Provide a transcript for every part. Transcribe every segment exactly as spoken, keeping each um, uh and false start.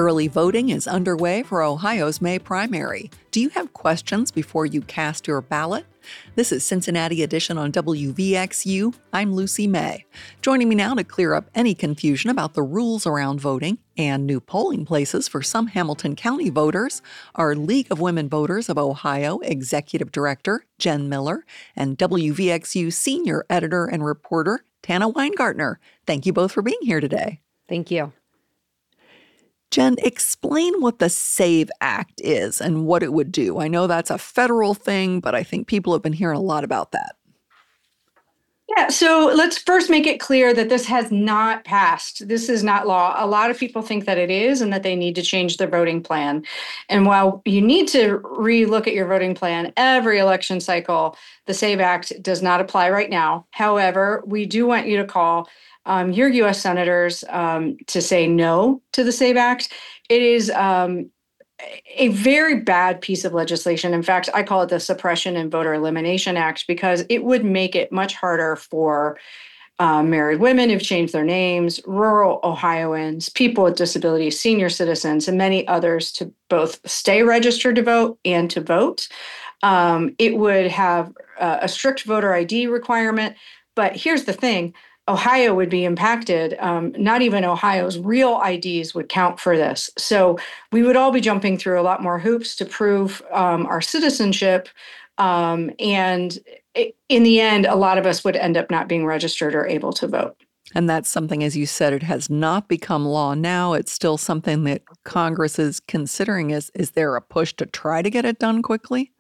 Early voting is underway for Ohio's May primary. Do you have questions before you cast your ballot? This is Cincinnati Edition on W V X U. I'm Lucy May. Joining me now to clear up any confusion about the rules around voting and new polling places for some Hamilton County voters are League of Women Voters of Ohio Executive Director Jen Miller and W V X U Senior Editor and Reporter Tana Weingartner. Thank you both for being here today. Thank you. Jen, explain what the SAVE Act is and what it would do. I know that's a federal thing, but I think people have been hearing a lot about that. Yeah, so let's first make it clear that this has not passed. This is not law. A lot of people think that it is and that they need to change their voting plan. And while you need to relook at your voting plan every election cycle, the SAVE Act does not apply right now. However, we do want you to call Um, your U S senators um, to say no to the SAVE Act. It is um, a very bad piece of legislation. In fact, I call it the Suppression and Voter Elimination Act because it would make it much harder for uh, married women who've changed their names, rural Ohioans, people with disabilities, senior citizens, and many others to both stay registered to vote and to vote. Um, it would have uh, a strict voter I D requirement. But here's the thing. Ohio would be impacted. Um, not even Ohio's real I Ds would count for this. So we would all be jumping through a lot more hoops to prove um, our citizenship. Um, and it, in the end, a lot of us would end up not being registered or able to vote. And that's something, as you said, it has not become law now. It's still something that Congress is considering. Is, is there a push to try to get it done quickly?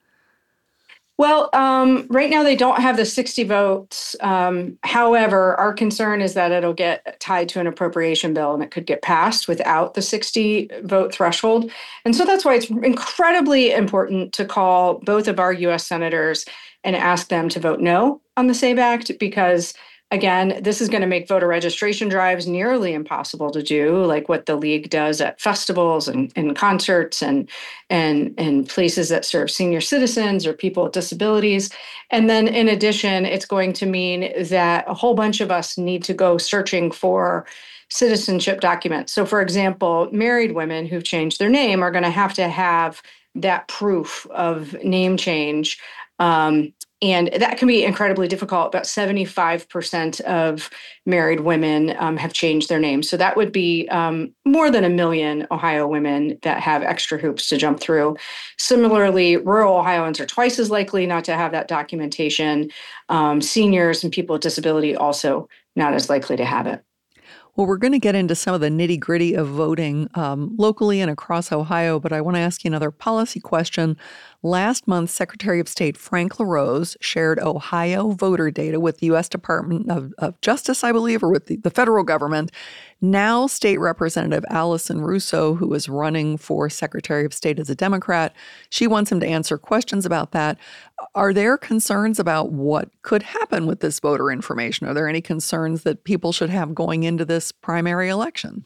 Well, um, right now they don't have the sixty votes. Um, however, our concern is that it'll get tied to an appropriation bill and it could get passed without the sixty vote threshold. And so that's why it's incredibly important to call both of our U S senators and ask them to vote no on the SAVE Act, because again, this is going to make voter registration drives nearly impossible to do, like what the League does at festivals and, and concerts and, and, and places that serve senior citizens or people with disabilities. And then in addition, it's going to mean that a whole bunch of us need to go searching for citizenship documents. So for example, married women who've changed their name are going to have to have that proof of name change. Um, And that can be incredibly difficult. About seventy-five percent of married women um, have changed their names. So that would be um, more than a million Ohio women that have extra hoops to jump through. Similarly, rural Ohioans are twice as likely not to have that documentation. Um, seniors and people with disability also not as likely to have it. Well, we're going to get into some of the nitty-gritty of voting um, locally and across Ohio, but I want to ask you another policy question. Last month, Secretary of State Frank LaRose shared Ohio voter data with the U S Department of, of Justice, I believe, or with the, the federal government. Now, State Representative Allison Russo, who is running for Secretary of State as a Democrat, she wants him to answer questions about that. Are there concerns about what could happen with this voter information? Are there any concerns that people should have going into this primary election?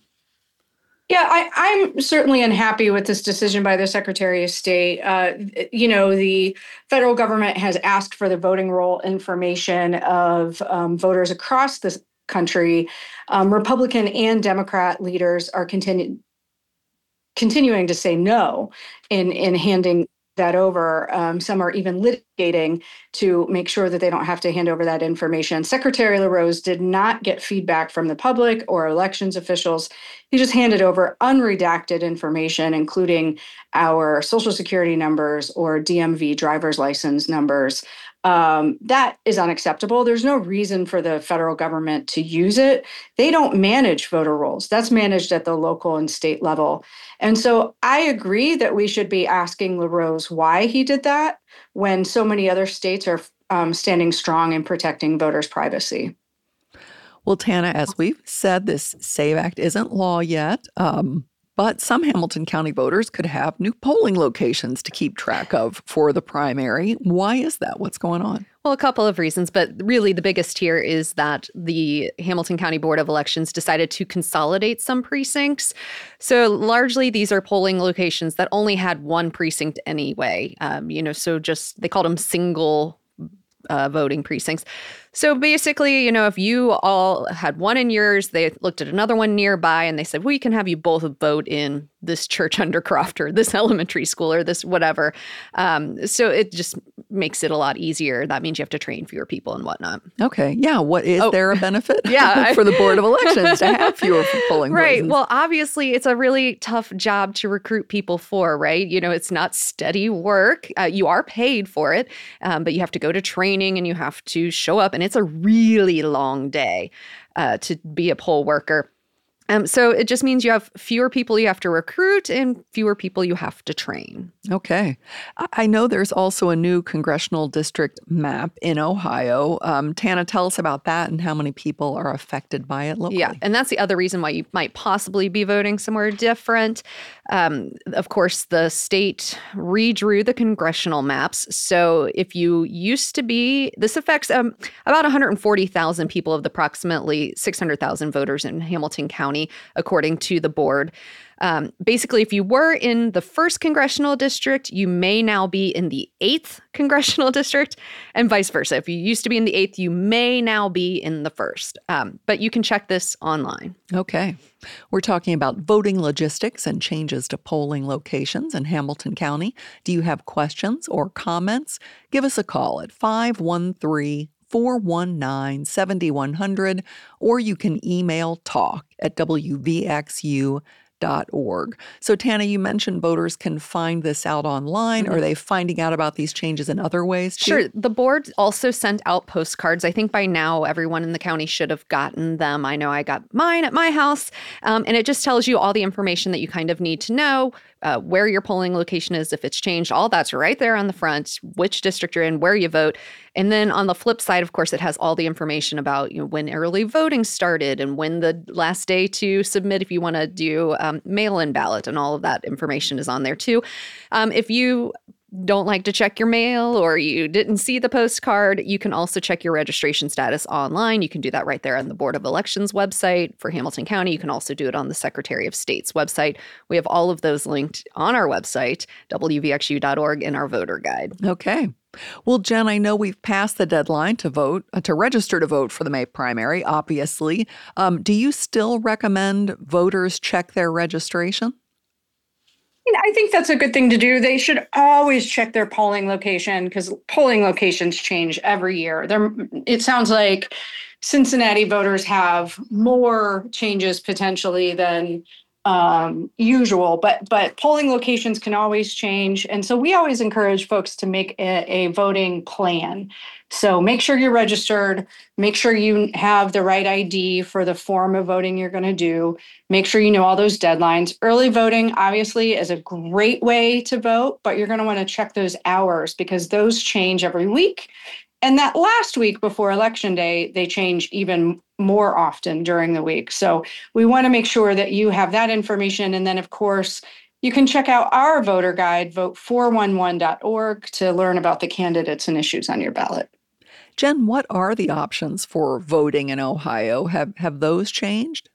Yeah, I, I'm certainly unhappy with this decision by the Secretary of State. Uh, you know, the federal government has asked for the voting roll information of um, voters across the country. Um, Republican and Democrat leaders are continu- continuing to say no in, in handing that over. Um, some are even litigating to make sure that they don't have to hand over that information. Secretary LaRose did not get feedback from the public or elections officials. He just handed over unredacted information, including our social security numbers or D M V driver's license numbers. Um, that is unacceptable. There's no reason for the federal government to use it. They don't manage voter rolls. That's managed at the local and state level. And so I agree that we should be asking LaRose why he did that when so many other states are um, standing strong in protecting voters' privacy. Well, Tana, as we've said, this SAVE Act isn't law yet. Um, But some Hamilton County voters could have new polling locations to keep track of for the primary. Why is that? What's going on? Well, a couple of reasons, but really the biggest here is that the Hamilton County Board of Elections decided to consolidate some precincts. So largely these are polling locations that only had one precinct anyway. Um, you know, so just they called them single Uh, voting precincts. So basically, you know, if you all had one in yours, they looked at another one nearby and they said, we can have you both vote in this church under Croft or this elementary school or this whatever. Um, so it just makes it a lot easier. That means you have to train fewer people and whatnot. Okay. Yeah. What is Oh. there a benefit Yeah. for the Board of Elections to have fewer polling Right. places? Well, obviously, it's a really tough job to recruit people for, right? You know, it's not steady work. Uh, you are paid for it, um, but you have to go to training and you have to show up. And it's a really long day uh, to be a poll worker. Um, so it just means you have fewer people you have to recruit and fewer people you have to train. Okay. I I know there's also a new congressional district map in Ohio. Um, Tana, tell us about that and how many people are affected by it locally. Yeah, and that's the other reason why you might possibly be voting somewhere different. Um, of course, the state redrew the congressional maps. So if you used to be, this affects um, about one hundred forty thousand people of the approximately six hundred thousand voters in Hamilton County, according to the board. Um, basically, if you were in the first congressional district, you may now be in the eighth congressional district, and vice versa. If you used to be in the eighth, you may now be in the first. Um, but you can check this online. Okay. We're talking about voting logistics and changes to polling locations in Hamilton County. Do you have questions or comments? Give us a call at five one three, four one nine, seven one zero zero, or you can email talk at w v x u dot org. So, Tana, you mentioned voters can find this out online. Mm-hmm. Are they finding out about these changes in other ways, too? Sure. The board also sent out postcards. I think by now everyone in the county should have gotten them. I know I got mine at my house. Um, and it just tells you all the information that you kind of need to know, uh, where your polling location is, if it's changed. All that's right there on the front, which district you're in, where you vote. And then on the flip side, of course, it has all the information about, you know, when early voting started and when the last day to submit if you want to do um, mail-in ballot, and all of that information is on there too. Um, if you don't like to check your mail or you didn't see the postcard, you can also check your registration status online. You can do that right there on the Board of Elections website for Hamilton County. You can also do it on the Secretary of State's website. We have all of those linked on our website, w v x u dot org, in our voter guide. Okay. Well, Jen, I know we've passed the deadline to vote, uh, to register to vote for the May primary, obviously. Um, do you still recommend voters check their registration? I think that's a good thing to do. They should always check their polling location because polling locations change every year. There, it sounds like Cincinnati voters have more changes potentially than um, usual, but but polling locations can always change. And so we always encourage folks to make a, a voting plan. So make sure you're registered, make sure you have the right I D for the form of voting you're going to do, make sure you know all those deadlines. Early voting, obviously, is a great way to vote, but you're going to want to check those hours because those change every week. And that last week before Election Day, they change even more often during the week. So we want to make sure that you have that information. And then, of course, you can check out our voter guide, vote four one one dot org, to learn about the candidates and issues on your ballot. Jen, what are the options for voting in Ohio? Have have those changed?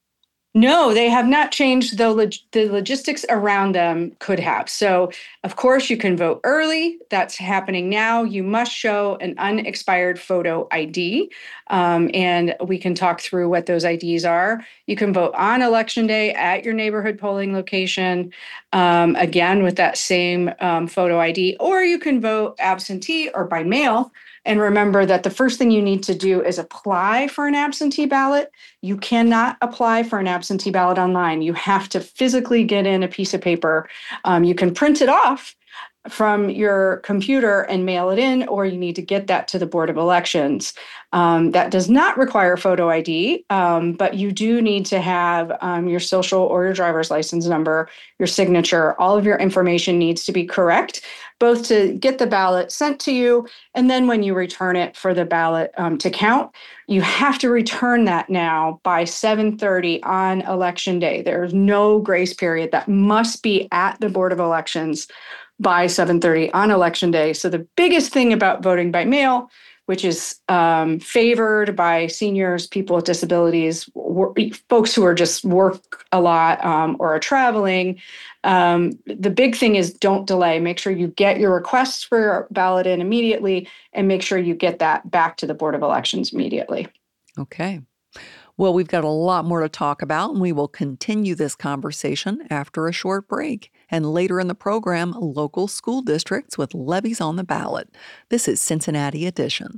No, they have not changed, though log- the logistics around them could have. So, of course, you can vote early. That's happening now. You must show an unexpired photo I D, um, and we can talk through what those I Ds are. You can vote on Election Day at your neighborhood polling location, um, again, with that same um, photo I D, or you can vote absentee or by mail. And remember that the first thing you need to do is apply for an absentee ballot. You cannot apply for an absentee ballot online. You have to physically get in a piece of paper. Um, you can print it off from your computer and mail it in, or you need to get that to the Board of Elections. Um, that does not require photo I D, um, but you do need to have um, your social or your driver's license number, your signature. All of your information needs to be correct, both to get the ballot sent to you, and then when you return it for the ballot um, to count. You have to return that now by seven thirty on Election Day. There's no grace period. That must be at the Board of Elections by seven thirty on Election Day. So the biggest thing about voting by mail, which is um, favored by seniors, people with disabilities, wor- folks who are just work a lot um, or are traveling. Um, the big thing is don't delay. Make sure you get your requests for your ballot in immediately, and make sure you get that back to the Board of Elections immediately. Okay. Well, we've got a lot more to talk about, and we will continue this conversation after a short break. And later in the program, local school districts with levies on the ballot. This is Cincinnati Edition.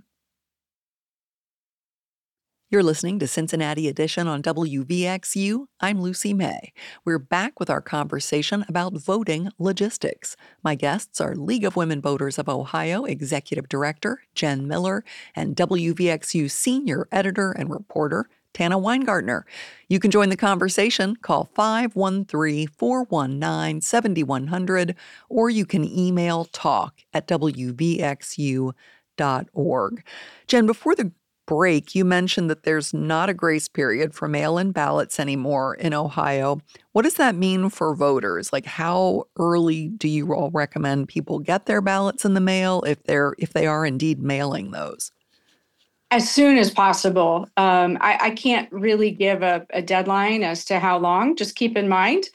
You're listening to Cincinnati Edition on W V X U. I'm Lucy May. We're back with our conversation about voting logistics. My guests are League of Women Voters of Ohio Executive Director Jen Miller and W V X U Senior Editor and Reporter Tana Weingartner. You can join the conversation. Call five one three, four one nine, seven one zero zero or you can email talk at w v x u dot org. Jen, before the break, you mentioned that there's not a grace period for mail-in ballots anymore in Ohio. What does that mean for voters? Like, how early do you all recommend people get their ballots in the mail if they're if they are indeed mailing those? As soon as possible. Um, I, I can't really give a, a deadline as to how long. Just keep in mind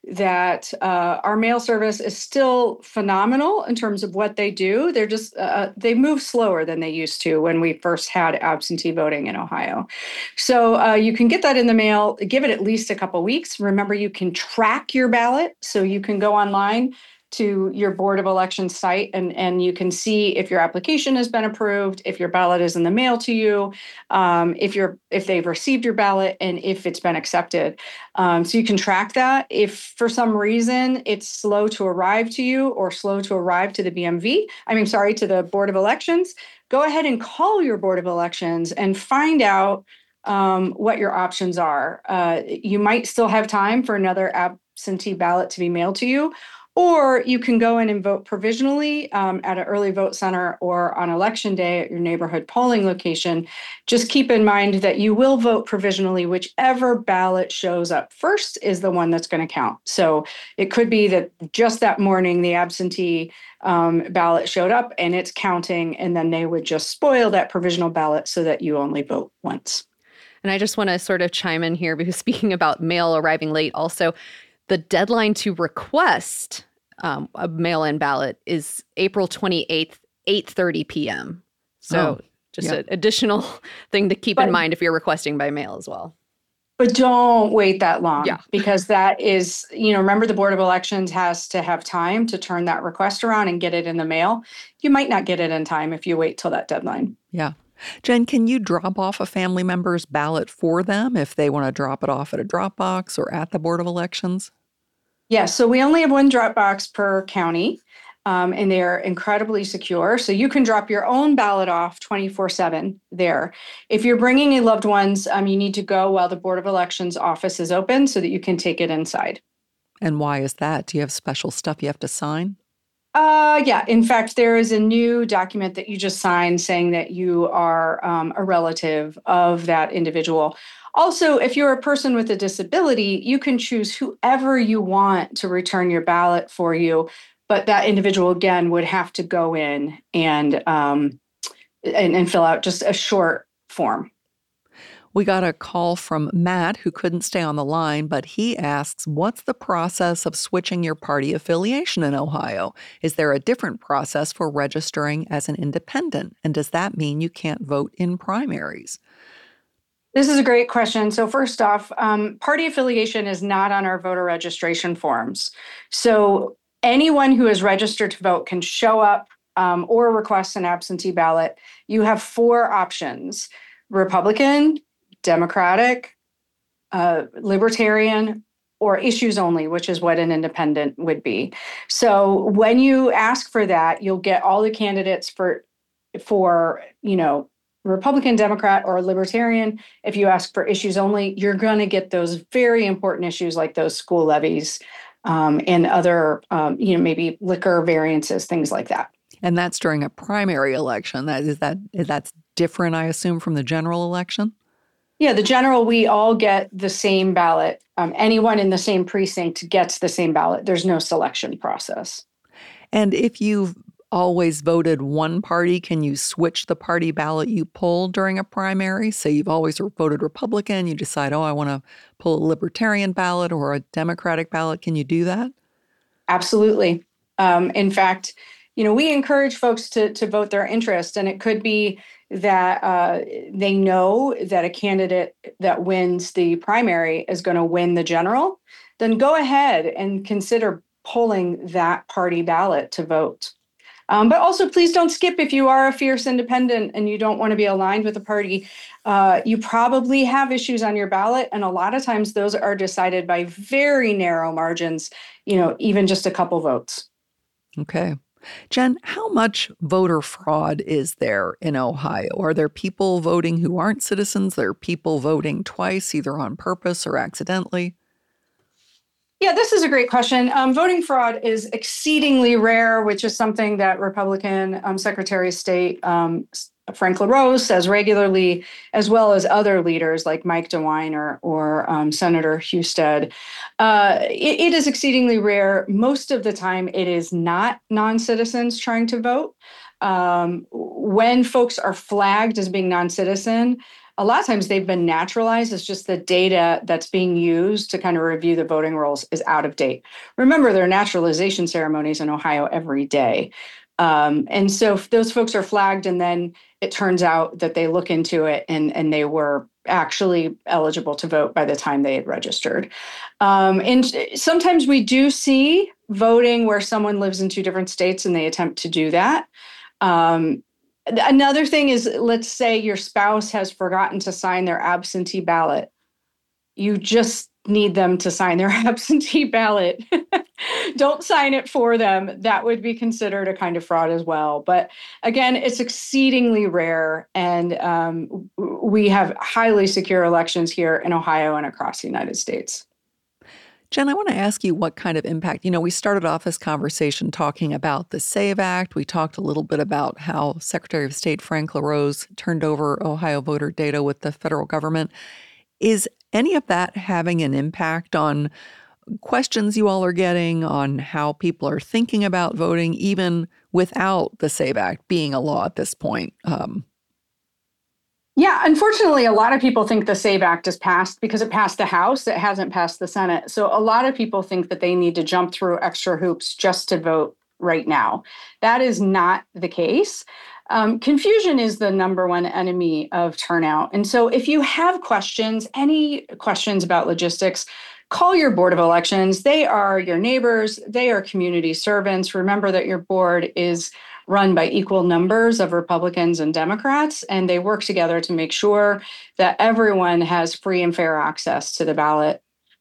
that uh, our mail service is still phenomenal in terms of what they do. They're just, uh, they move slower than they used to when we first had absentee voting in Ohio. So uh, you can get that in the mail, give it at least a couple weeks. Remember, you can track your ballot. So you can go online to your Board of Elections site, and, and you can see if your application has been approved, if your ballot is in the mail to you, um, if you're if they've received your ballot, and if it's been accepted. Um, so you can track that. If for some reason it's slow to arrive to you or slow to arrive to the B M V, I mean, sorry, to the Board of Elections, go ahead and call your Board of Elections and find out um, what your options are. Uh, you might still have time for another absentee ballot to be mailed to you, or you can go in and vote provisionally um, at an early vote center or on election day at your neighborhood polling location. Just keep in mind that you will vote provisionally. Whichever ballot shows up first is the one that's going to count. So it could be that just that morning the absentee um, ballot showed up and it's counting, and then they would just spoil that provisional ballot so that you only vote once. And I just want to sort of chime in here because speaking about mail arriving late, also, the deadline to request um, a mail-in ballot is April twenty-eighth, eight thirty p.m. So oh, just yeah. an additional thing to keep but, in mind if you're requesting by mail as well. But don't wait that long, yeah. because that is, you know, remember the Board of Elections has to have time to turn that request around and get it in the mail. You might not get it in time if you wait till that deadline. Yeah. Jen, can you drop off a family member's ballot for them if they want to drop it off at a drop box or at the Board of Elections? Yes. Yeah, so we only have one drop box per county, um, and they're incredibly secure. So you can drop your own ballot off twenty-four seven there. If you're bringing in loved ones, um, you need to go while the Board of Elections office is open so that you can take it inside. And why is that? Do you have special stuff you have to sign? Uh, yeah. In fact, there is a new document that you just signed saying that you are um, a relative of that individual. Also, if you're a person with a disability, you can choose whoever you want to return your ballot for you. But that individual, again, would have to go in and um, and, and fill out just a short form. We got a call from Matt, who couldn't stay on the line, but he asks, what's the process of switching your party affiliation in Ohio? Is there a different process for registering as an independent? And does that mean you can't vote in primaries? This is a great question. So first off, um, party affiliation is not on our voter registration forms. So anyone who is registered to vote can show up um, or request an absentee ballot. You have four options: Republican, Democratic, uh, Libertarian, or issues only, which is what an independent would be. So when you ask for that, you'll get all the candidates for, for you know, Republican, Democrat, or Libertarian. If you ask for issues only, you're going to get those very important issues like those school levies um, and other, um, you know, maybe liquor variances, things like that. And that's during a primary election. That is that is that's different, I assume, from the general election? Yeah, the general, we all get the same ballot. Um, anyone in the same precinct gets the same ballot. There's no selection process. And if you've always voted one party, can you switch the party ballot you pull during a primary? Say you've always voted Republican, you decide, oh, I want to pull a Libertarian ballot or a Democratic ballot. Can you do that? Absolutely. Um, in fact, you know, we encourage folks to to vote their interest, and it could be that uh, they know that a candidate that wins the primary is going to win the general. Then go ahead and consider pulling that party ballot to vote. Um, but also, please don't skip if you are a fierce independent and you don't want to be aligned with a party. Uh, you probably have issues on your ballot, and a lot of times those are decided by very narrow margins, you know, even just a couple votes. Okay. Jen, how much voter fraud is there in Ohio? Are there people voting who aren't citizens? There are people voting twice, either on purpose or accidentally? Yeah, this is a great question. Um, voting fraud is exceedingly rare, which is something that Republican um, Secretary of State um, Frank LaRose says regularly, as well as other leaders like Mike DeWine or, or um, Senator Husted. Uh, it, it is exceedingly rare. Most of the time, it is not non-citizens trying to vote. Um, when folks are flagged as being non-citizen, a lot of times they've been naturalized. It's just the data that's being used to kind of review the voting rolls is out of date. Remember, there are naturalization ceremonies in Ohio every day. Um, and so if those folks are flagged, and then it turns out that they look into it and, and they were actually eligible to vote by the time they had registered. Um, and sometimes we do see voting where someone lives in two different states and they attempt to do that. Um, Another thing is, let's say your spouse has forgotten to sign their absentee ballot. You just need them to sign their absentee ballot. Don't sign it for them. That would be considered a kind of fraud as well. But again, it's exceedingly rare. And um, we have highly secure elections here in Ohio and across the United States. Jen, I want to ask you what kind of impact, you know, we started off this conversation talking about the SAVE Act. We talked a little bit about how Secretary of State Frank LaRose turned over Ohio voter data with the federal government. Is any of that having an impact on questions you all are getting, on how people are thinking about voting, even without the SAVE Act being a law at this point? Um, Yeah, unfortunately, a lot of people think the SAVE Act is passed because it passed the House. It hasn't passed the Senate. So a lot of people think that they need to jump through extra hoops just to vote right now. That is not the case. Um, confusion is the number one enemy of turnout. And so if you have questions, any questions about logistics, call your Board of Elections. They are your neighbors. They are community servants. Remember that your board is run by equal numbers of Republicans and Democrats, and they work together to make sure that everyone has free and fair access to the ballot.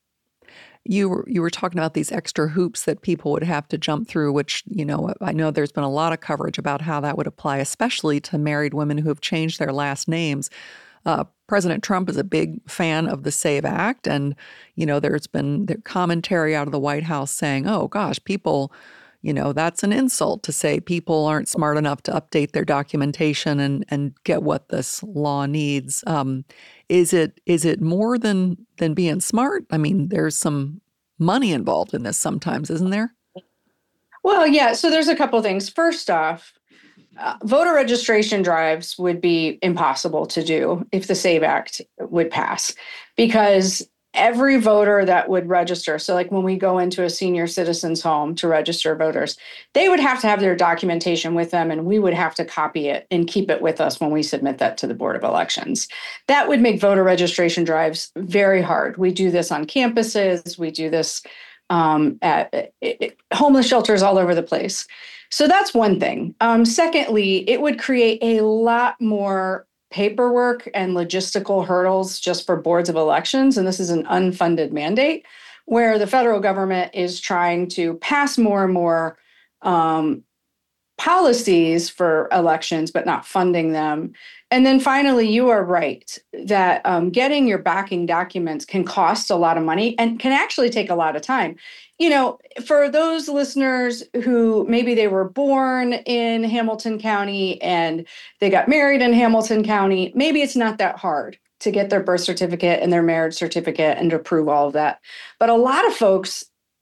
You were, you were talking about these extra hoops that people would have to jump through, which, you know, I know there's been a lot of coverage about how that would apply, especially to married women who have changed their last names. Uh, President Trump is a big fan of the SAVE Act, and, you know, there's been the commentary out of the White House saying, oh, gosh, people... You know, that's an insult to say people aren't smart enough to update their documentation and, and get what this law needs. Um, is it is it more than than being smart? I mean, there's some money involved in this sometimes, isn't there? Well, yeah. So there's a couple of things. First off, uh, voter registration drives would be impossible to do if the SAVE Act would pass, because every voter that would register, so like when we go into a senior citizen's home to register voters, they would have to have their documentation with them, and we would have to copy it and keep it with us when we submit that to the Board of Elections. That would make voter registration drives very hard. We do this on campuses. We do this um, at, at, at homeless shelters all over the place. So that's one thing. Um, secondly, it would create a lot more paperwork and logistical hurdles just for boards of elections. And this is an unfunded mandate where the federal government is trying to pass more and more um, policies for elections, but not funding them. And then finally, you are right that um, getting your backing documents can cost a lot of money and can actually take a lot of time. You know, for those listeners who maybe they were born in Hamilton County and they got married in Hamilton County, maybe it's not that hard to get their birth certificate and their marriage certificate and to prove all of that. But a lot of folks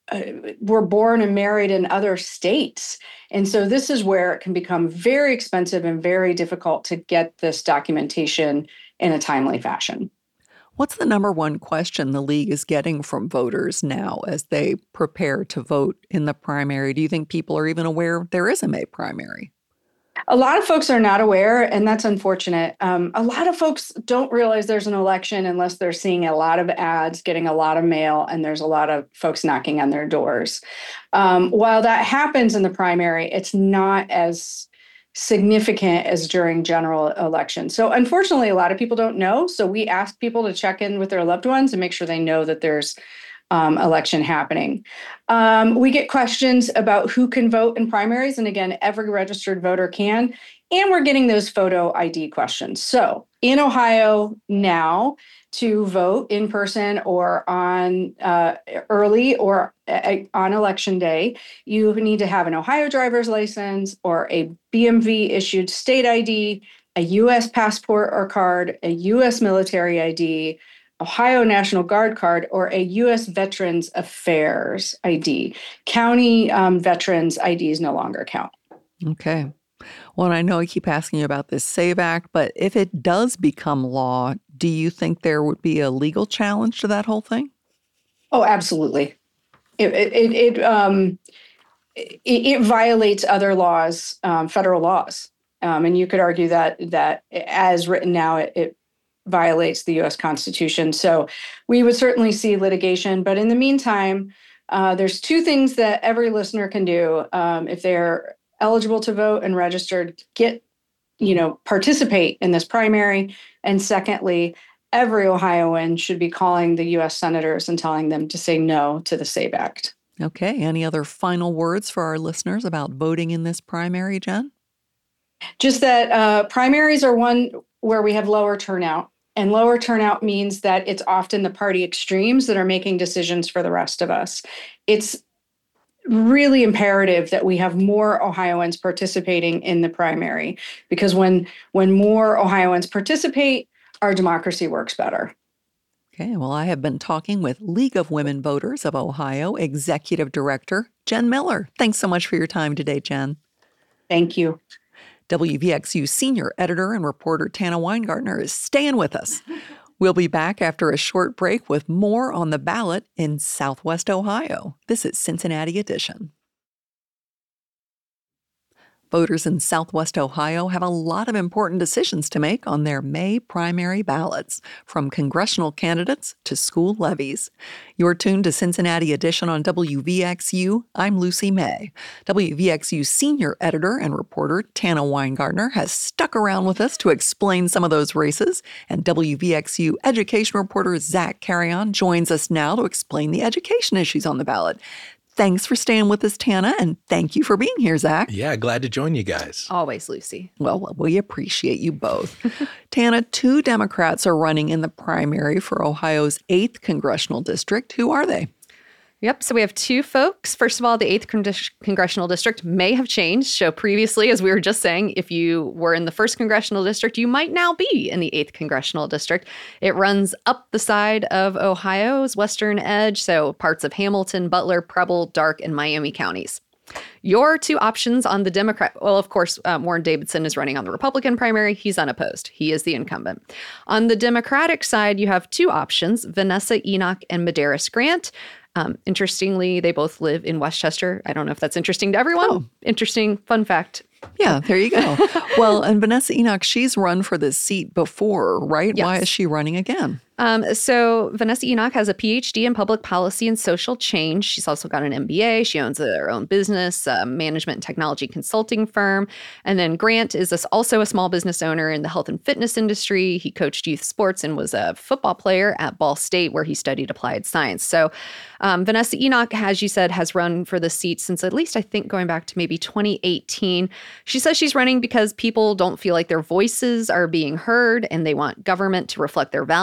uh, were born and married in other states. And so this is where it can become very expensive and very difficult to get this documentation in a timely fashion. What's the number one question the league is getting from voters now as they prepare to vote in the primary? Do you think people are even aware there is a May primary? A lot of folks are not aware, and that's unfortunate. Um, a lot of folks don't realize there's an election unless they're seeing a lot of ads, getting a lot of mail, and there's a lot of folks knocking on their doors. Um, while that happens in the primary, it's not as significant as during general elections. So unfortunately, a lot of people don't know. So we ask people to check in with their loved ones and make sure they know that there's Um, election happening. Um, we get questions about who can vote in primaries. And again, every registered voter can. And we're getting those photo I D questions. So in Ohio now, to vote in person or on uh, early or a, on election day, you need to have an Ohio driver's license or a B M V issued state I D, a U S passport or card, a U S military I D, Ohio National Guard card, or a U S Veterans Affairs I D. County um, veterans I Ds no longer count. Okay. Well, and I know I keep asking you about this SAVE Act, but if it does become law, do you think there would be a legal challenge to that whole thing? Oh, absolutely. It it it, it um it, it violates other laws, um, federal laws, um, and you could argue that that as written now, it, it violates the U S Constitution. So we would certainly see litigation. But in the meantime, uh, there's two things that every listener can do um, if they're eligible to vote and registered: get, you know, participate in this primary. And secondly, every Ohioan should be calling the U S senators and telling them to say no to the SAVE Act. Okay. Any other final words for our listeners about voting in this primary, Jen? Just that uh, primaries are one where we have lower turnout. And lower turnout means that it's often the party extremes that are making decisions for the rest of us. It's really imperative that we have more Ohioans participating in the primary, because when when more Ohioans participate, our democracy works better. Okay, well, I have been talking with League of Women Voters of Ohio Executive Director Jen Miller. Thanks so much for your time today, Jen. Thank you. W V X U senior editor and reporter Tana Weingartner is staying with us. We'll be back after a short break with more on the ballot in Southwest Ohio. This is Cincinnati Edition. Voters in Southwest Ohio have a lot of important decisions to make on their May primary ballots, from congressional candidates to school levies. You're tuned to Cincinnati Edition on W V X U. I'm Lucy May. W V X U senior editor and reporter Tana Weingartner has stuck around with us to explain some of those races, and W V X U education reporter Zach Carrion joins us now to explain the education issues on the ballot. Thanks for staying with us, Tana, and thank you for being here, Zach. Yeah, glad to join you guys. Always, Lucy. Well, we appreciate you both. Tana, two Democrats are running in the primary for Ohio's eighth congressional district. Who are they? Yep. So we have two folks. First of all, the eighth Con- Congressional District may have changed. So previously, as we were just saying, if you were in the first Congressional District, you might now be in the eighth Congressional District. It runs up the side of Ohio's western edge, so parts of Hamilton, Butler, Preble, Darke, and Miami counties. Your two options on the Democrat, well, of course, um, Warren Davidson is running on the Republican primary. He's unopposed. He is the incumbent. On the Democratic side, you have two options, Vanessa Enoch and Medeiros Grant. Um, interestingly, they both live in Westchester. I don't know if that's interesting to everyone. Oh. Interesting fun fact. Yeah, there you go. Well, and Vanessa Enoch, she's run for this seat before, right? Yes. Why is she running again? Um, so Vanessa Enoch has a P H D in public policy and social change. She's also got an M B A. She owns her own business, a management and technology consulting firm. And then Grant is a, also a small business owner in the health and fitness industry. He coached youth sports and was a football player at Ball State, where he studied applied science. So um, Vanessa Enoch, as you said, has run for the seat since at least, I think, going back to maybe twenty eighteen. She says she's running because people don't feel like their voices are being heard, and they want government to reflect their values and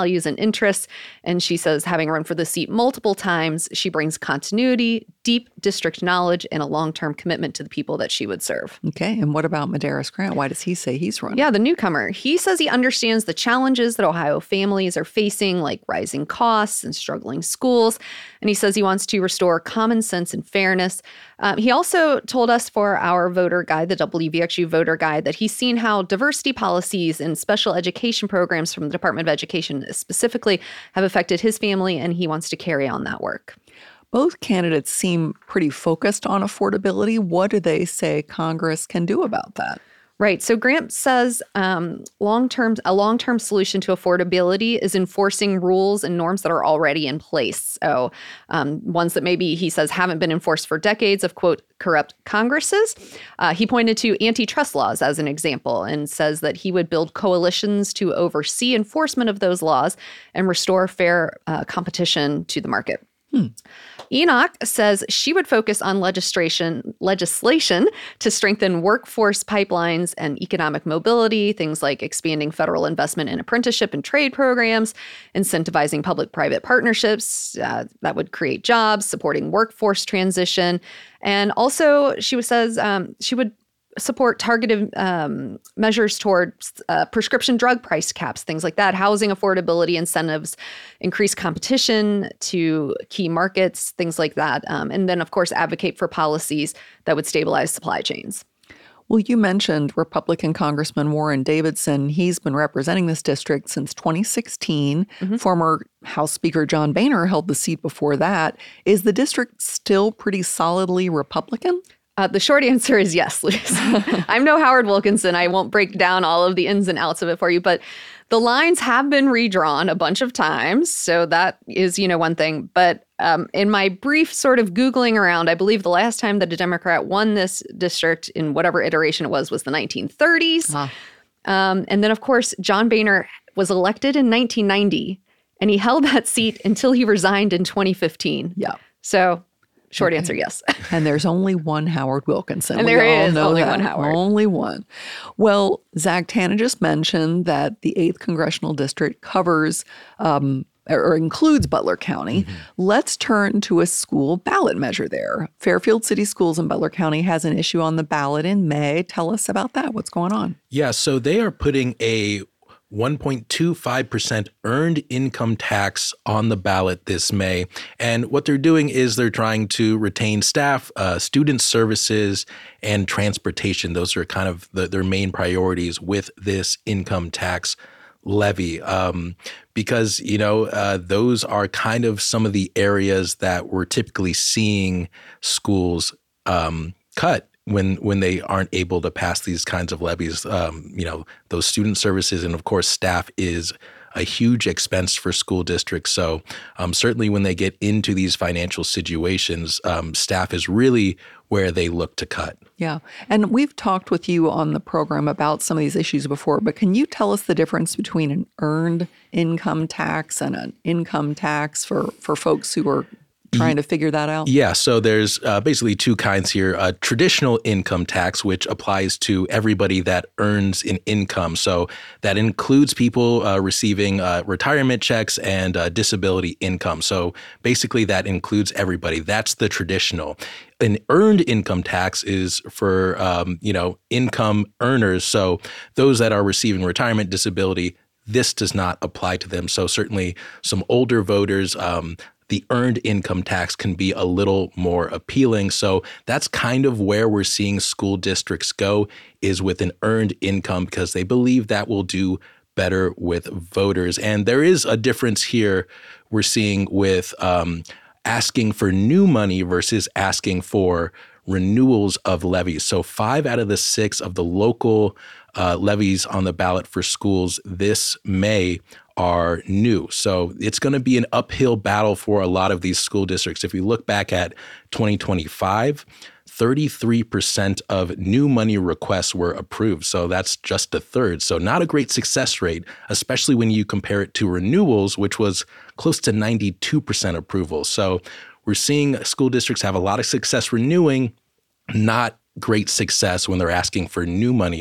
interests. And she says, having run for the seat multiple times, she brings continuity, deep district knowledge, and a long-term commitment to the people that she would serve. Okay. And what about Medeiros Grant? Why does he say he's running? Yeah, the newcomer. He says he understands the challenges that Ohio families are facing, like rising costs and struggling schools. And he says he wants to restore common sense and fairness. Um, he also told us for our voter guide, the W V X U voter guide, that he's seen how diversity policies and special education programs from the Department of Education specifically have affected his family, and he wants to carry on that work. Both candidates seem pretty focused on affordability. What do they say Congress can do about that? Right. So Grant says um, long-term, a long-term solution to affordability is enforcing rules and norms that are already in place. So um, ones that maybe, he says, haven't been enforced for decades of, quote, corrupt Congresses. Uh, he pointed to antitrust laws as an example and says that he would build coalitions to oversee enforcement of those laws and restore fair uh, competition to the market. Hmm. Enoch says she would focus on legislation legislation to strengthen workforce pipelines and economic mobility, things like expanding federal investment in apprenticeship and trade programs, incentivizing public-private partnerships uh, that would create jobs, supporting workforce transition. And also, she says um, she would support targeted um, measures towards uh, prescription drug price caps, things like that, housing affordability incentives, increase competition to key markets, things like that. Um, and then, of course, advocate for policies that would stabilize supply chains. Well, you mentioned Republican Congressman Warren Davidson. He's been representing this district since twenty sixteen. Mm-hmm. Former House Speaker John Boehner held the seat before that. Is the district still pretty solidly Republican? Uh, the short answer is yes, Liz. I'm no Howard Wilkinson. I won't break down all of the ins and outs of it for you, but the lines have been redrawn a bunch of times. So that is, you know, one thing. But um, in my brief sort of Googling around, I believe the last time that a Democrat won this district in whatever iteration it was, was the nineteen thirties. Uh-huh. Um, and then, of course, John Boehner was elected in nineteen ninety, and he held that seat until he resigned in twenty fifteen. Yeah. So short okay. answer, yes. And there's only one Howard Wilkinson. And we there all is know only that. one Howard. Only one. Well, Zach Tanna just mentioned that the eighth Congressional District covers um, or includes Butler County. Mm-hmm. Let's turn to a school ballot measure there. Fairfield City Schools in Butler County has an issue on the ballot in May. Tell us about that. What's going on? Yeah, so they are putting a one point two five percent earned income tax on the ballot this May. And what they're doing is they're trying to retain staff, uh, student services, and transportation. Those are kind of the, their main priorities with this income tax levy, um, because, you know, uh, those are kind of some of the areas that we're typically seeing schools um, cut when when they aren't able to pass these kinds of levies. Um, you know, those student services and, of course, staff is a huge expense for school districts. So um, certainly when they get into these financial situations, um, staff is really where they look to cut. Yeah. And we've talked with you on the program about some of these issues before, but can you tell us the difference between an earned income tax and an income tax for, for folks who are trying to figure that out? Yeah, so there's uh, basically two kinds here. A traditional income tax, which applies to everybody that earns an income. So that includes people uh, receiving uh, retirement checks and uh, disability income. So basically that includes everybody. That's the traditional. An earned income tax is for, um, you know, income earners. So those that are receiving retirement, disability, this does not apply to them. So certainly some older voters, um, the earned income tax can be a little more appealing. So that's kind of where we're seeing school districts go, is with an earned income, because they believe that will do better with voters. And there is a difference here we're seeing with um, asking for new money versus asking for renewals of levies. So five out of the six of the local uh, levies on the ballot for schools this May are new. So it's going to be an uphill battle for a lot of these school districts. If we look back at twenty twenty-five, thirty-three percent of new money requests were approved. So that's just a third. So not a great success rate, especially when you compare it to renewals, which was close to ninety-two percent approval. So we're seeing school districts have a lot of success renewing, not great success when they're asking for new money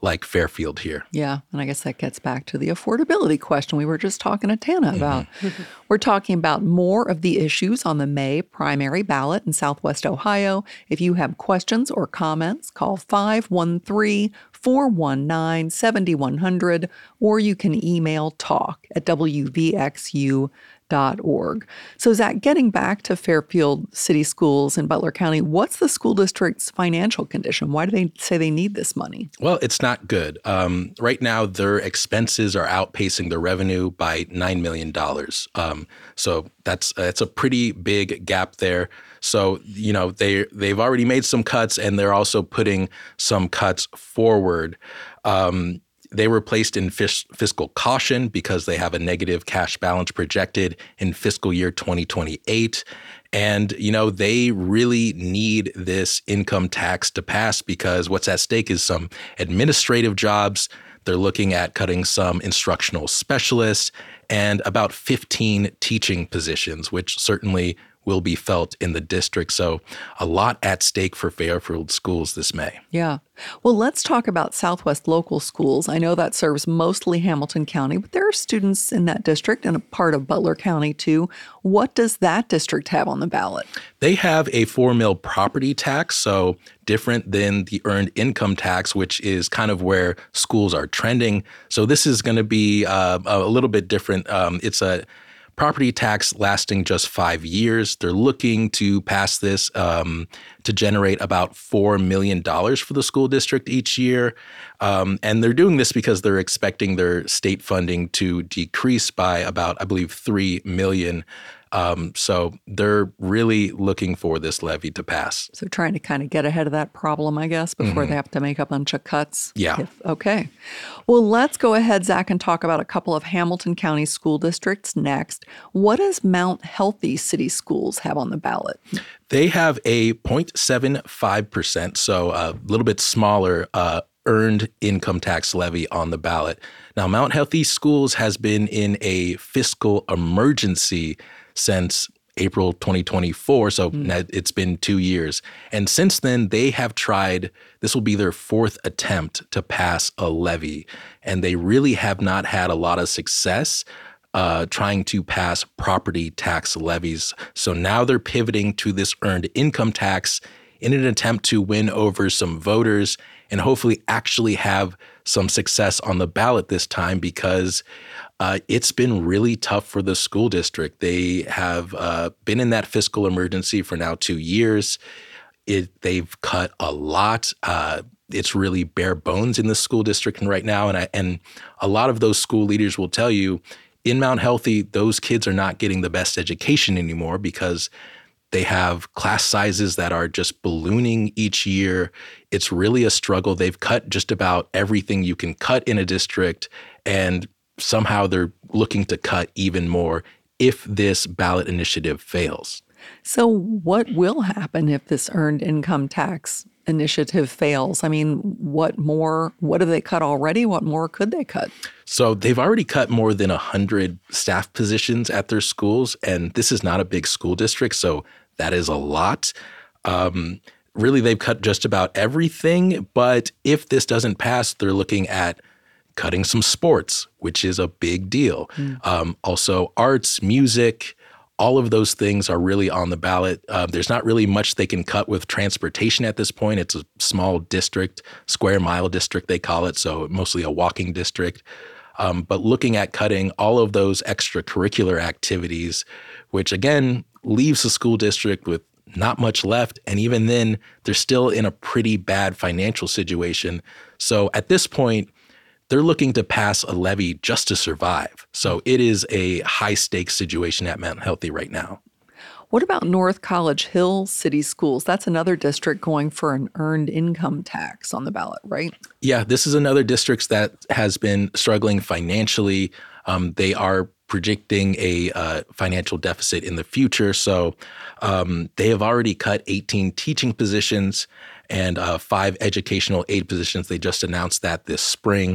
like Fairfield here. Yeah, and I guess that gets back to the affordability question we were just talking to Tana about. Mm-hmm. We're talking about more of the issues on the May primary ballot in Southwest Ohio. If you have questions or comments, call five one three, four one nine, seven one zero zero, or you can email talk at w v x u dot org. So, Zach, getting back to Fairfield City Schools in Butler County, what's the school district's financial condition? Why do they say they need this money? Well, it's not good. Um, right now, their expenses are outpacing their revenue by nine million dollars. Um, so that's that's a pretty big gap there. So, you know, they, they've already made some cuts, and they're also putting some cuts forward. Um, They were placed in fis- fiscal caution because they have a negative cash balance projected in fiscal year twenty twenty-eight. And, you know, they really need this income tax to pass because what's at stake is some administrative jobs. They're looking at cutting some instructional specialists and about fifteen teaching positions, which certainly will be felt in the district. So a lot at stake for Fairfield schools this May. Yeah. Well, let's talk about Southwest Local Schools. I know that serves mostly Hamilton County, but there are students in that district and a part of Butler County too. What does that district have on the ballot? They have a four mil property tax, so different than the earned income tax, which is kind of where schools are trending. So this is going to be uh, a little bit different. Um, it's a property tax lasting just five years. They're looking to pass this um, to generate about four million dollars for the school district each year. Um, and they're doing this because they're expecting their state funding to decrease by about, I believe, three million dollars. Um, so they're really looking for this levy to pass. So trying to kind of get ahead of that problem, I guess, before mm-hmm. they have to make a bunch of cuts. Yeah. If, okay. Well, let's go ahead, Zach, and talk about a couple of Hamilton County school districts next. What does Mount Healthy City Schools have on the ballot? They have a zero point seven five percent, so a little bit smaller uh, earned income tax levy on the ballot. Now, Mount Healthy Schools has been in a fiscal emergency since April twenty twenty-four, so mm. it's been two years. And since then, they have tried, this will be their fourth attempt to pass a levy, and they really have not had a lot of success uh, trying to pass property tax levies. So now they're pivoting to this earned income tax in an attempt to win over some voters and hopefully actually have some success on the ballot this time because uh, it's been really tough for the school district. They have uh, been in that fiscal emergency for now two years. It, they've cut a lot. Uh, it's really bare bones in the school district right now. And, I, and a lot of those school leaders will tell you in Mount Healthy, those kids are not getting the best education anymore because they have class sizes that are just ballooning each year. It's really a struggle. They've cut just about everything you can cut in a district, and somehow they're looking to cut even more if this ballot initiative fails. So what will happen if this earned income tax initiative fails? I mean, what more, what have they cut already? What more could they cut? So they've already cut more than one hundred staff positions at their schools, and this is not a big school district, so that is a lot. Um, really, they've cut just about everything, but if this doesn't pass, they're looking at cutting some sports, which is a big deal. Mm. Um, also, arts, music, all of those things are really on the ballot. Uh, there's not really much they can cut with transportation at this point. It's a small district, square mile district, they call it, so mostly a walking district. Um, but looking at cutting all of those extracurricular activities, which again leaves the school district with not much left. And even then, they're still in a pretty bad financial situation. So at this point, they're looking to pass a levy just to survive. So it is a high stakes situation at Mount Healthy right now. What about North College Hill City Schools? That's another district going for an earned income tax on the ballot, right? Yeah, this is another district that has been struggling financially. Um, they are predicting a uh, financial deficit in the future. So um, they have already cut eighteen teaching positions and uh, five educational aid positions. They just announced that this spring.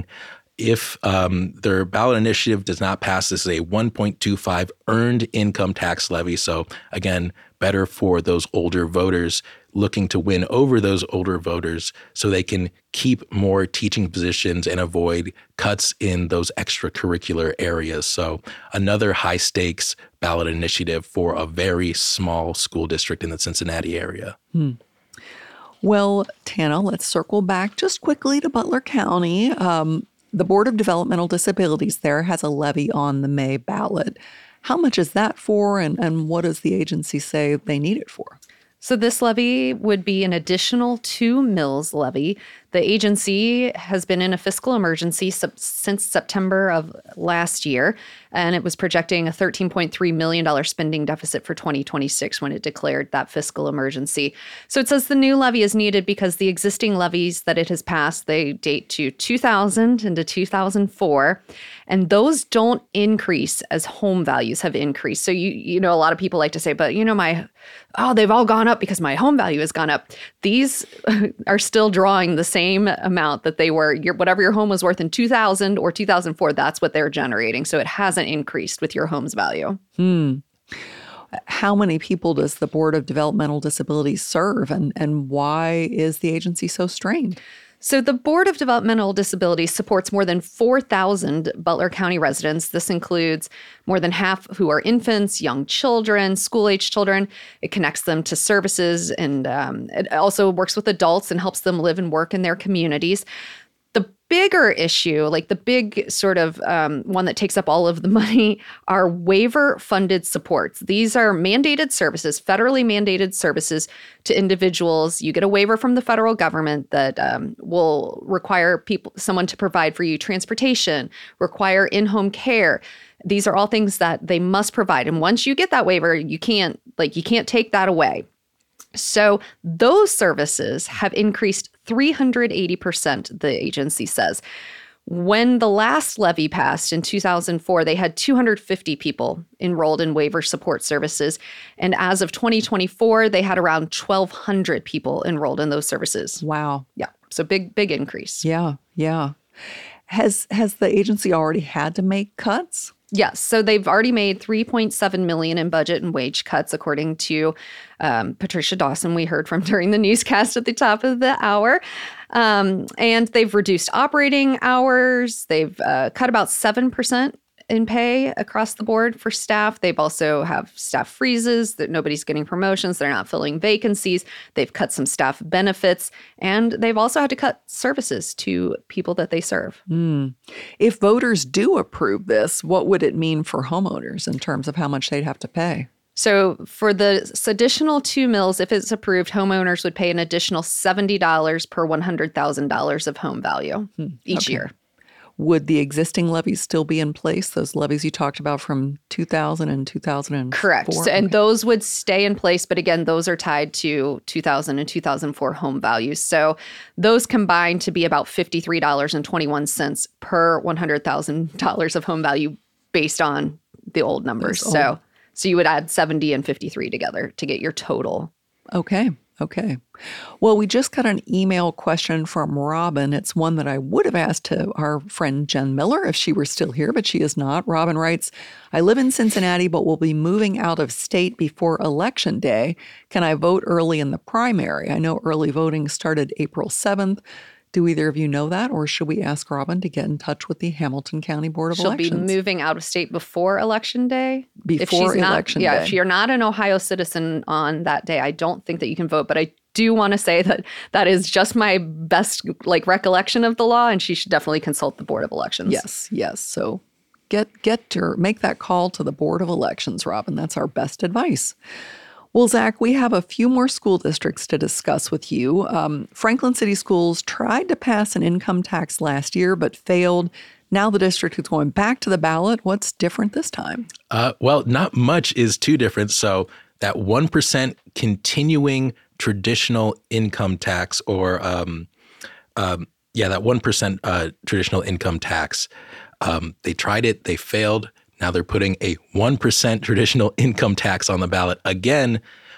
If um, their ballot initiative does not pass, this is a one point two five earned income tax levy. So again, better for those older voters. looking to win over those older voters so they can keep more teaching positions and avoid cuts in those extracurricular areas. So another high stakes ballot initiative for a very small school district in the Cincinnati area. Hmm. Well, Tana, let's circle back just quickly to Butler County. Um, the Board of Developmental Disabilities there has a levy on the May ballot. How much is that for, and, and what does the agency say they need it for? So this levy would be an additional two mills levy. The agency has been in a fiscal emergency sub- since September of last year, and it was projecting a thirteen point three million dollars spending deficit for twenty twenty-six when it declared that fiscal emergency. So it says the new levy is needed because the existing levies that it has passed, they date to two thousand and to two thousand four, and those don't increase as home values have increased. So you you know, a lot of people like to say, but you know, my, oh, they've all gone up because my home value has gone up. These are still drawing the same amount that they were, your, whatever your home was worth in two thousand or two thousand four, that's what they're generating. So it hasn't increased with your home's value. Hmm. How many people does the Board of Developmental Disabilities serve, and, and why is the agency so strained? So the Board of Developmental Disabilities supports more than four thousand Butler County residents. This includes more than half who are infants, young children, school-age children. It connects them to services, and um, it also works with adults and helps them live and work in their communities. The bigger issue, like the big sort of um, one that takes up all of the money, are waiver-funded supports. These are mandated services, federally mandated services to individuals. You get a waiver from the federal government that um, will require people, someone to provide for you transportation, require in-home care. These are all things that they must provide. And once you get that waiver, you can't, like, you can't take that away. So those services have increased three hundred eighty percent, the agency says. When the last levy passed in two thousand four, they had two hundred fifty people enrolled in waiver support services. And as of twenty twenty-four, they had around twelve hundred people enrolled in those services. Wow. Yeah. So big, big increase. Yeah. Yeah. Has has the agency already had to make cuts? Yes. So they've already made three point seven million dollars in budget and wage cuts, according to um, Patricia Dawson, we heard from during the newscast at the top of the hour. Um, and they've reduced operating hours. They've uh, cut about seven percent in pay across the board for staff. They've also have staff freezes, that nobody's getting promotions. They're not filling vacancies. They've cut some staff benefits, and they've also had to cut services to people that they serve. Mm. If voters do approve this, what would it mean for homeowners in terms of how much they'd have to pay? So for the additional two mills, if it's approved, homeowners would pay an additional seventy dollars per one hundred thousand dollars of home value hmm. each okay. year. Would the existing levies still be in place? Those levies you talked about from two thousand and two thousand four? Correct. So, and okay. those would stay in place. But again, those are tied to two thousand and two thousand four home values. So those combine to be about fifty-three dollars and twenty-one cents per one hundred thousand dollars of home value based on the old numbers. Those so, old. so you would add seventy and fifty-three together to get your total. Okay. Okay. Well, we just got an email question from Robin. It's one that I would have asked to our friend Jen Miller if she were still here, but she is not. Robin writes, I live in Cincinnati, but will be moving out of state before Election Day. Can I vote early in the primary? I know early voting started April seventh. Do either of you know that, or should we ask Robin to get in touch with the Hamilton County Board of She'll Elections? She'll be moving out of state before Election Day? Before if she's Election not, Day. Yeah, if you're not an Ohio citizen on that day, I don't think that you can vote. But I do want to say that that is just my best like recollection of the law, and she should definitely consult the Board of Elections. Yes, yes. So get get to make that call to the Board of Elections, Robin. That's our best advice. Well, Zach, we have a few more school districts to discuss with you. Um, Franklin City Schools tried to pass an income tax last year, but failed. Now the district is going back to the ballot. What's different this time? Uh, well, not much is too different. So that one percent continuing traditional income tax, or um, um, yeah, that one percent uh, traditional income tax, um, they tried it, they failed. Now they're putting a one percent traditional income tax on the ballot again,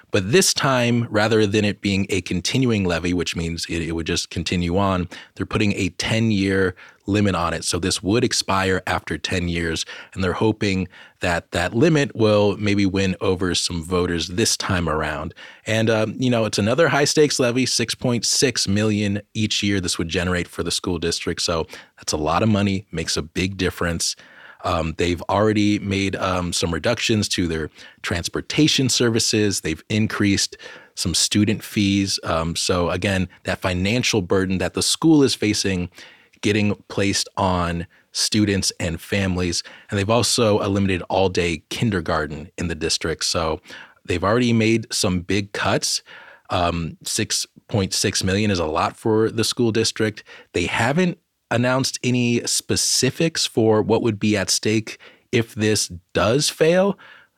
But this time, rather than it being a continuing levy, which means it, it would just continue on, they're putting a ten-year limit on it. So this would expire after ten years, and they're hoping that that limit will maybe win over some voters this time around. And, um, you know, it's another high-stakes levy, six point six million dollars each year this would generate for the school district. So that's a lot of money, makes a big difference. Um, they've already made um, some reductions to their transportation services. They've increased some student fees. Um, so again, that financial burden that the school is facing getting placed on students and families. And they've also eliminated all-day kindergarten in the district. So they've already made some big cuts. Um, six point six million dollars is a lot for the school district. They haven't announced any specifics for what would be at stake if this does fail.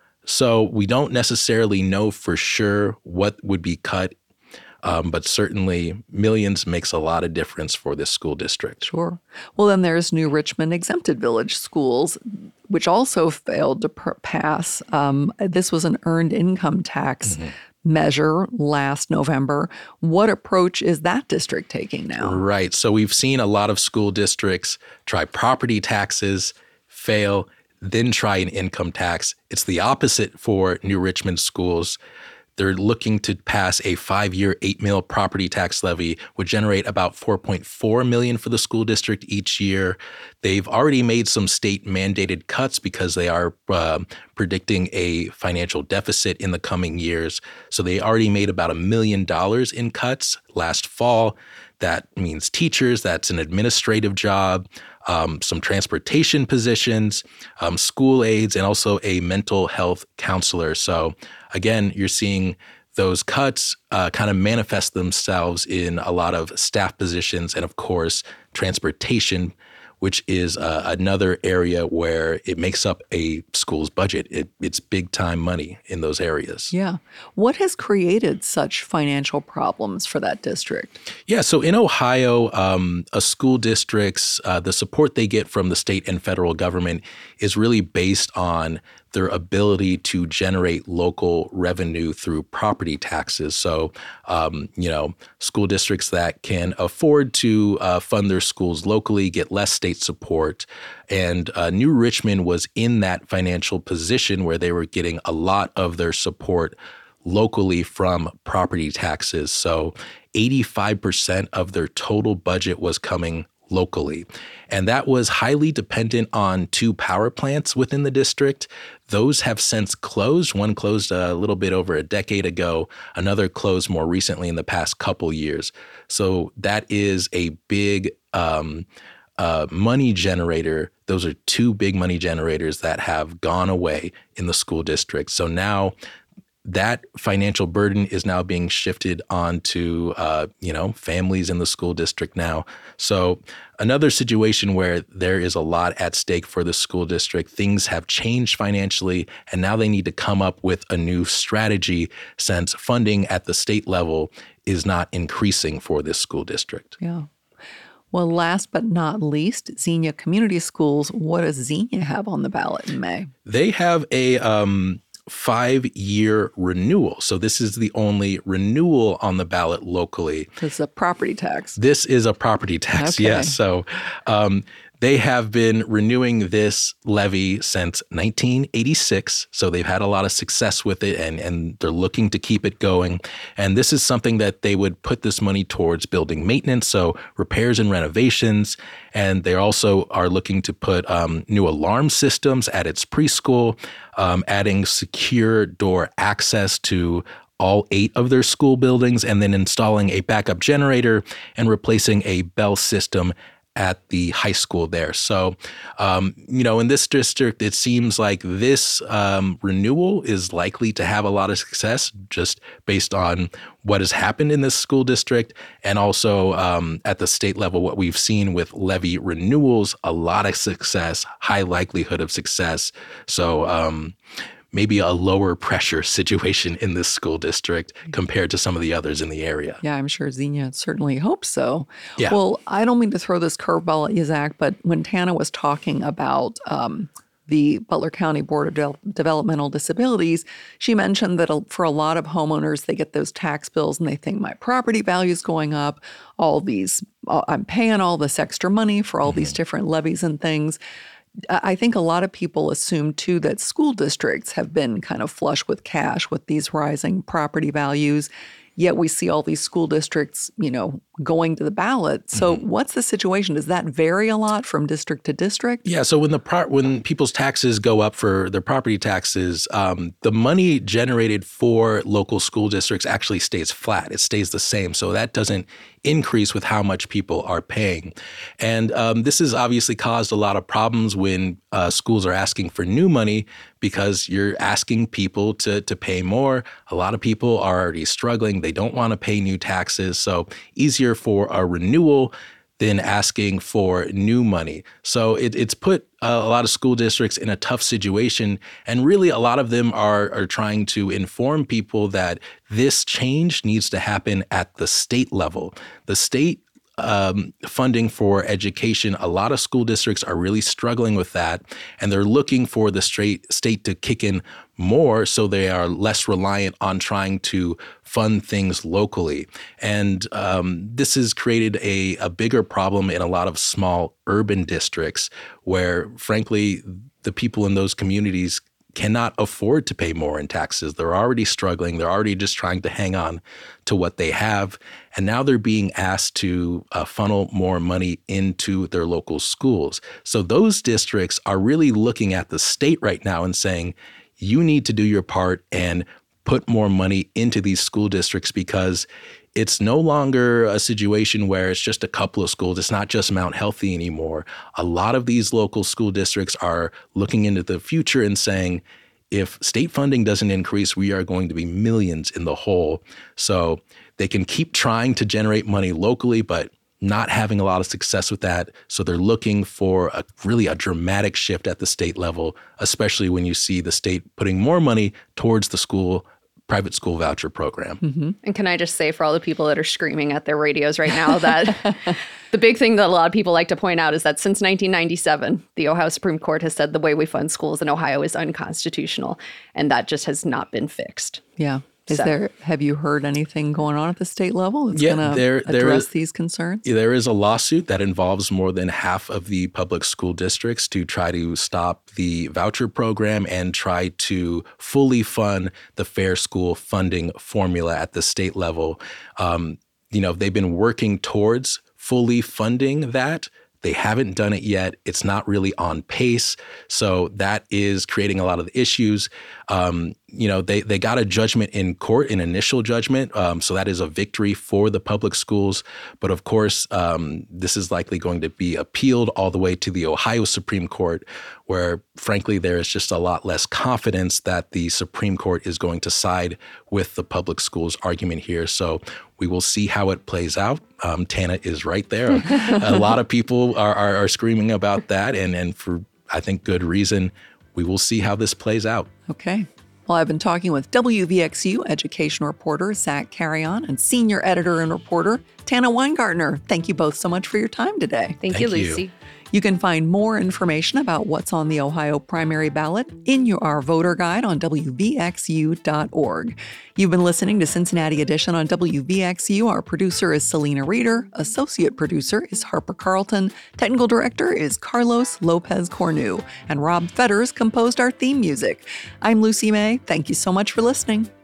So we don't necessarily know for sure what would be cut. Um, but certainly millions makes a lot of difference for this school district. Sure. Well, then there's New Richmond Exempted Village Schools, which also failed to per- pass. Um, this was an earned income tax mm-hmm. measure last November. What approach is that district taking now? Right. So we've seen a lot of school districts try property taxes, fail, then try an income tax. It's the opposite for New Richmond schools. They're looking to pass a five-year, eight mil property tax levy, would generate about four point four million dollars for the school district each year. They've already made some state-mandated cuts because they are uh, predicting a financial deficit in the coming years. So they already made about a million dollars in cuts last fall. That means teachers, that's an administrative job, um, some transportation positions, um, school aides, and also a mental health counselor. So again, you're seeing those cuts uh, kind of manifest themselves in a lot of staff positions and, of course, transportation, which is uh, another area where it makes up a school's budget. It, it's big-time money in those areas. Yeah. What has created such financial problems for that district? Yeah, so in Ohio, um, a school districts, uh, the support they get from the state and federal government is really based on their ability to generate local revenue through property taxes. So, um, you know, school districts that can afford to uh, fund their schools locally get less state support. And uh, New Richmond was in that financial position where they were getting a lot of their support locally from property taxes. So eighty-five percent of their total budget was coming locally. And that was highly dependent on two power plants within the district. Those have since closed. One closed a little bit over a decade ago. Another closed more recently in the past couple years. So that is a big um, uh, money generator. Those are two big money generators that have gone away in the school district. So now that financial burden is now being shifted onto, uh, you know, families in the school district now. So another situation where there is a lot at stake for the school district. Things have changed financially, and now they need to come up with a new strategy since funding at the state level is not increasing for this school district. Yeah. Well, last but not least, Xenia Community Schools. What does Xenia have on the ballot in May? They have a um, five-year renewal. So this is the only renewal on the ballot locally. It's a property tax. This is a property tax, okay. Yes. So um, they have been renewing this levy since nineteen eighty-six. So they've had a lot of success with it, and, and they're looking to keep it going. And this is something that they would put this money towards building maintenance, so repairs and renovations. And they also are looking to put um, new alarm systems at its preschool, um, adding secure door access to all eight of their school buildings, and then installing a backup generator and replacing a bell system at the high school there. So, um, you know, in this district, it seems like this um, renewal is likely to have a lot of success just based on what has happened in this school district. And also um, at the state level, what we've seen with levy renewals, a lot of success, high likelihood of success. So, um, maybe a lower pressure situation in this school district compared to some of the others in the area. Yeah, I'm sure Xenia certainly hopes so. Yeah. Well, I don't mean to throw this curveball at you, Zach, but when Tana was talking about um, the Butler County Board of De- Developmental Disabilities, she mentioned that for a lot of homeowners, they get those tax bills and they think my property value is going up, all these, I'm paying all this extra money for all mm-hmm. these different levies and things. I think a lot of people assume, too, that school districts have been kind of flush with cash with these rising property values. Yet we see all these school districts, you know, going to the ballot. So mm-hmm. what's the situation? Does that vary a lot from district to district? Yeah. So when the pro- when people's taxes go up for their property taxes, um, the money generated for local school districts actually stays flat. It stays the same. So that doesn't increase with how much people are paying. And um, this has obviously caused a lot of problems when uh, schools are asking for new money because you're asking people to to pay more. A lot of people are already struggling. They don't want to pay new taxes. So easier for a renewal than asking for new money. So it, it's put uh, a lot of school districts in a tough situation. And really, a lot of them are, are trying to inform people that this change needs to happen at the state level. The state Um, funding for education, a lot of school districts are really struggling with that, and they're looking for the straight state to kick in more so they are less reliant on trying to fund things locally. And um, this has created a, a bigger problem in a lot of small urban districts where, frankly, the people in those communities cannot afford to pay more in taxes. They're already struggling. They're already just trying to hang on to what they have. And now they're being asked to uh, funnel more money into their local schools. So those districts are really looking at the state right now and saying, you need to do your part and put more money into these school districts because it's no longer a situation where it's just a couple of schools. It's not just Mount Healthy anymore. A lot of these local school districts are looking into the future and saying, if state funding doesn't increase, we are going to be millions in the hole. So they can keep trying to generate money locally, but not having a lot of success with that. So they're looking for a really a dramatic shift at the state level, especially when you see the state putting more money towards the school private school voucher program. Mm-hmm. And can I just say for all the people that are screaming at their radios right now that the big thing that a lot of people like to point out is that since nineteen ninety-seven, the Ohio Supreme Court has said the way we fund schools in Ohio is unconstitutional, and that just has not been fixed. Yeah. Is So- there? Have you heard anything going on at the state level that's Yeah, going there- to there address is- these concerns? There is a lawsuit that involves more than half of the public school districts to try to stop the voucher program and try to fully fund the Fair School funding formula at the state level. Um, you know, they've been working towards fully funding that. They haven't done it yet. It's not really on pace. So that is creating a lot of issues. Um, you know, they, they got a judgment in court, an initial judgment. Um, so that is a victory for the public schools. But of course, um, this is likely going to be appealed all the way to the Ohio Supreme Court, where frankly, there is just a lot less confidence that the Supreme Court is going to side with the public schools argument here. So we will see how it plays out. Um, Tana is right there. A lot of people are, are, are screaming about that, and, and for, I think, good reason. We will see how this plays out. Okay. Well, I've been talking with W V X U education reporter Zach Carrion and senior editor and reporter Tana Weingartner. Thank you both so much for your time today. Thank, Thank you, you. Lucy. You can find more information about what's on the Ohio primary ballot in your our voter guide on W V X U dot org. You've been listening to Cincinnati Edition on W V X U. Our producer is Selena Reeder. Associate producer is Harper Carlton. Technical director is Carlos Lopez Cornu. And Rob Fetters composed our theme music. I'm Lucy May. Thank you so much for listening.